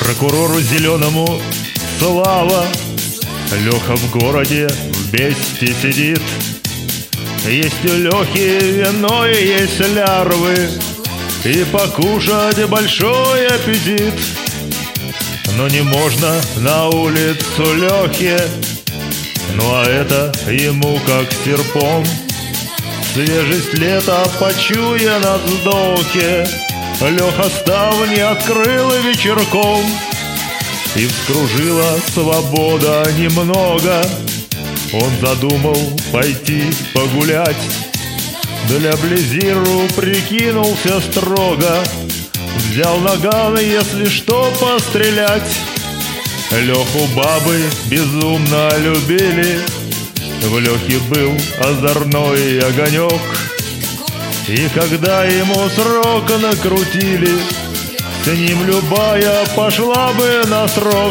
Прокурору зеленому слава, Леха в городе вместе сидит. Есть у Лехи вино и есть лярвы, и покушать большой аппетит. Но не можно на улицу Лехе, ну а это ему как серпом. Свежесть лета почуя на вздохе, Леха ставни открыл вечерком. И вскружила свобода немного, он задумал пойти погулять. Для Близиру прикинулся строго, взял наган, если что, пострелять. Леху бабы безумно любили, в Лехе был озорной огонек. И когда ему срок накрутили, с ним любая пошла бы на срок.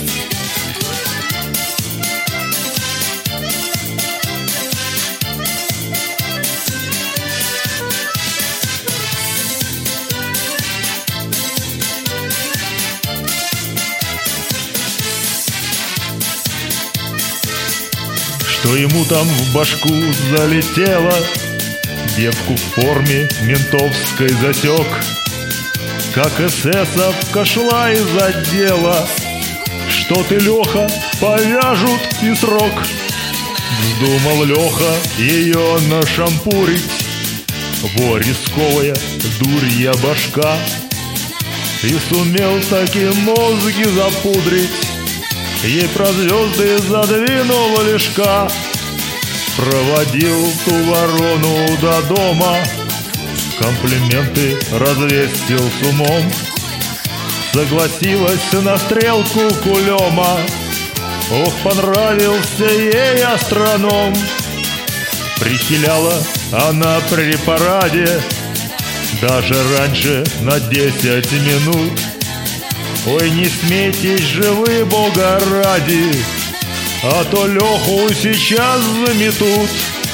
Что ему там в башку залетело, девку в форме ментовской засек. Как эсэсовка шла из отдела, что ты, Леха, повяжут и срок. Вздумал Леха ее нашампурить, во рисковая дурья башка. И сумел таки мозги запудрить, ей про звезды задвинул лишка. Проводил ту ворону до дома, комплименты развесил с умом. Согласилась на стрелку кулема, ох, понравился ей астроном. Прихиляла она при параде даже раньше на 10 минут. Ой, не смейтесь же вы, Бога ради, а то Леху сейчас заметут.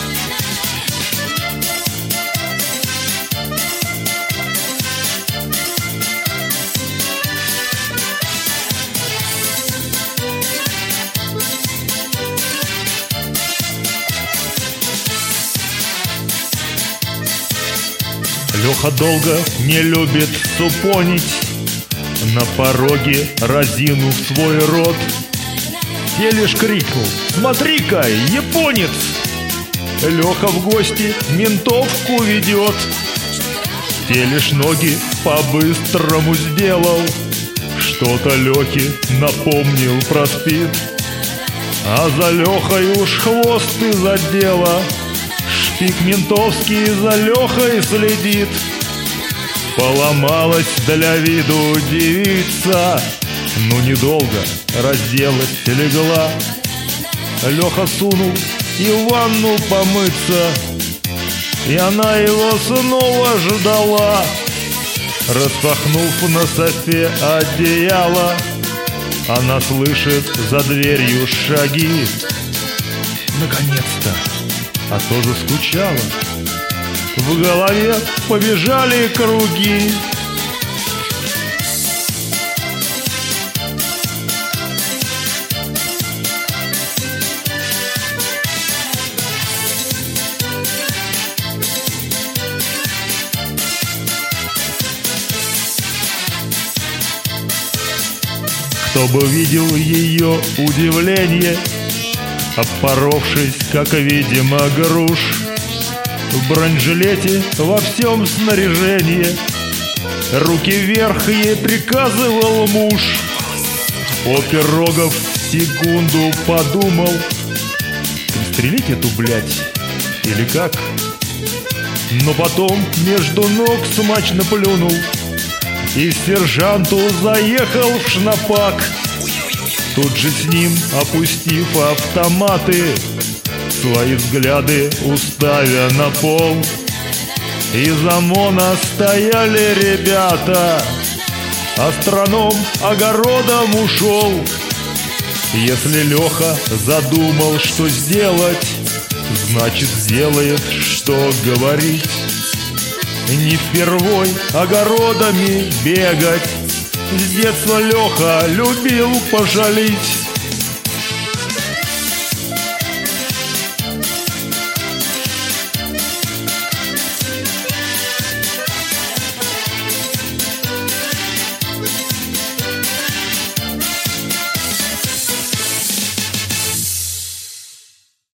Леха долго не любит супонить, на пороге разинув свой рот. Телеш крикнул: «Смотри-ка, японец!» Леха в гости ментовку ведет. Телеш ноги по-быстрому сделал, что-то Лехе напомнил про спид. А за Лехой уж хвост и задела, шпик ментовский за Лехой следит. Поломалась для виду девица, но недолго разделась легла. Леха сунул и в ванну помыться, и она его снова ждала. Распахнув на софе одеяло, она слышит за дверью шаги. Наконец-то, а то заскучала. В голове побежали круги. Кто бы видел ее удивление, опоровшись, как видимо, груш. В бронежилете во всем снаряжении, руки вверх ей приказывал муж. Опер Рогов секунду подумал: пристрелить эту, блядь, или как? Но потом между ног смачно плюнул и сержанту заехал в шнапак. Тут же с ним, опустив автоматы, свои взгляды уставя на пол, из ОМОНа стояли ребята. Астроном огородом ушел. Если Леха задумал, что сделать, значит сделает, что говорить. Не впервой огородами бегать, С детства Леха любил пошалить.